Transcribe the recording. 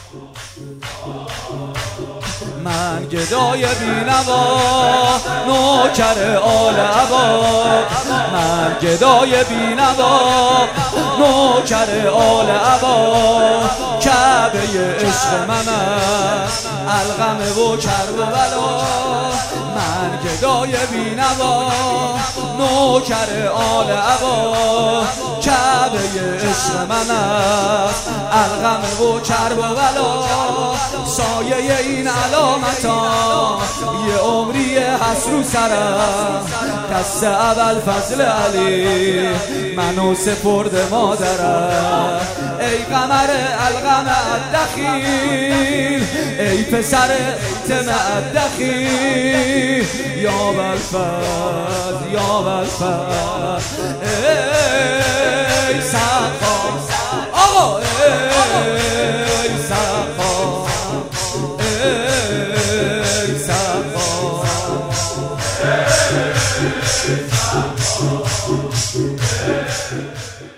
من گدای بینوا نوکر آل عبا، من گدای بینوا نوکر آل عبا. کعبه عشق من است الغم و کرب و بلا. من گدای بینوا نوکر آل عبا. کعبه عشق من است الغم و کرب و بلا. سایه این علامتا یه عمری هست رو سرم. دست اول فضل علی منو سپرد مادرم. ای قمر القمر الدخیل، ای پسر طمع الدخیل. یا بالفضل یا بالفضل ای سقا آقا، ای سقا ای سقا.